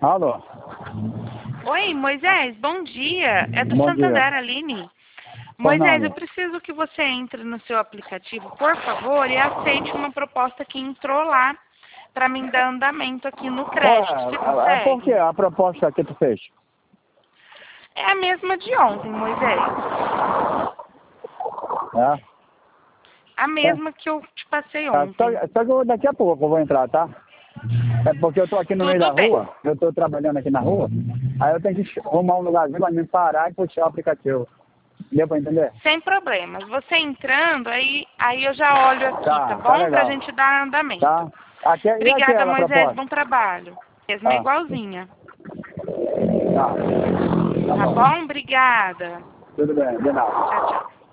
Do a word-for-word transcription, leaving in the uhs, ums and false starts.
Alô? Oi, Moisés, bom dia. É do Bom Santander, dia. Aline. Pois não, Moisés, eu amigo. preciso que você entre no seu aplicativo, por favor, e aceite uma proposta que entrou lá para mim dar andamento aqui no Qual crédito. Você é, é, por que consegue? a proposta que tu fez? É a mesma de ontem, Moisés. É? A mesma que eu te passei Tá, só, ontem. só que eu, daqui a pouco eu vou entrar, tá? É porque eu tô aqui no meio da Tudo bem. rua, eu tô trabalhando aqui na rua, aí eu tenho que arrumar um lugarzinho pra me parar e puxar o aplicativo. Deu pra entender? Sem problemas. Você entrando, aí, aí eu já olho aqui, tá Tá, tá bom? Pra legal. gente dar andamento. Tá? Aqui, e Obrigada, aquela Moisés. proposta? Bom trabalho. Mesma Tá, igualzinha. tá. Tá Tá bom. bom? Obrigada. Tudo bem, de nada. Tchau, tchau.